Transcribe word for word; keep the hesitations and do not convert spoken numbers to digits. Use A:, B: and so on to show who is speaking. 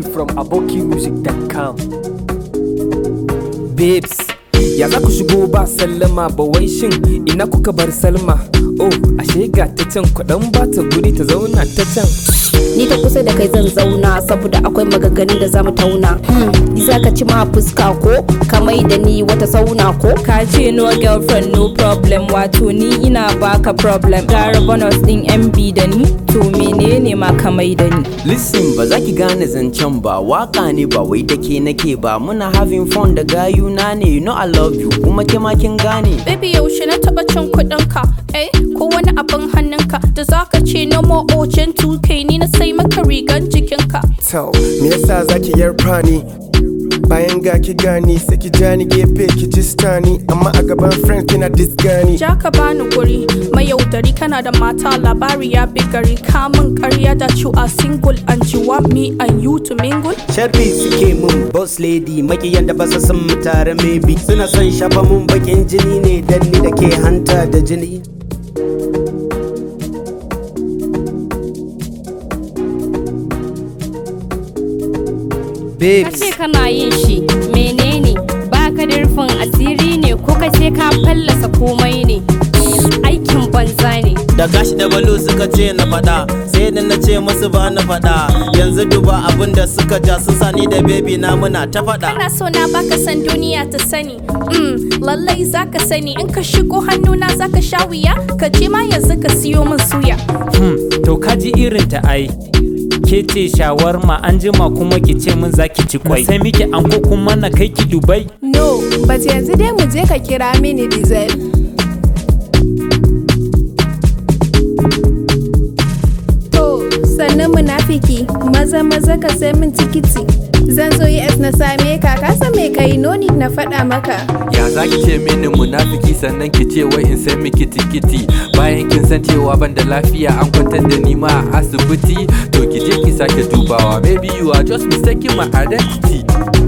A: from aboki music dot com.
B: Babes, ya za ku shigo ba sallama ba wai shin ina kuka bar Salma? Oh, ashe ga ta can kuɗin ba ta guri ta zauna ta can.
C: Ni ta kusa da kai zan zauna saboda akwai maganganun da zamu tauna. Hmm, ni zaka ci ma fuska ko kamai da ni wata sauna ko?
D: Ka ce no girlfriend no problem, wato ni ina baka problem. Gara bonus din M B da ni, to menene ma kamai da ni?
E: Listen, ba za ki gane zancen ba, waka ne ba wai take nake ba. Muna having fun da gayuna ne, you know I love you kuma ke ma kin gane.
F: Baby yaushe na taba cin kudin ka, eh ko wani abin hannunka da zaka ce no more ocean two K ni na sai maka rigan jikinka.
G: To, me yasa zaki yarfa ni? Bayan ga ki gani sai ki jani gefe ki jistani, amma a gaban friends kina disgani.
F: Ja ka bani guri, mai yaudari kana da mata labari ya bi gari. Kamun karya da you are single and you want me and you to mingle.
H: Sharfi suke mun boss lady, makiyan da basa san mu tare maybe. Suna son shafa mun bakin jini ne dan ni da ke hanta da jini.
B: Babes,
D: Kace kana yin shi, menene? Baka da rufin asiri ne ko kai sai ka fallasa komai ne? Aikin banza ne.
I: Da gashi da balo suka ce na fada, sai da na ce musu ba na fada. Yanzu duba abin da suka ja sun sani da baby na muna ta fada.
F: Kana so na baka san duniya ta sani. Mm, lallai zaka sani in ka shigo hannuna zaka sha wuya. Ka je ma yanzu ka siyo min suya.
J: Hmm, to kaji irin ta ai. Ke ce shawarma an jima kuma ki ce min zaki ci kwai. Sai miki anko kuma na kai ki Dubai.
K: No, but yanzu dai mu je ka kira mini diesel. To, sannan munafiki, maza maza ka sai min tikiti. Zan zo yes na same ka, ka san me kai noni na faɗa maka.
L: Ya za ki ce mini munafiki sannan ki ce wai in sai miki tikiti. Bayan kin san cewa ban da lafiya an kwantar da ni ma a asibiti. To ki je ki sake dubawa, maybe you are just mistaking my identity.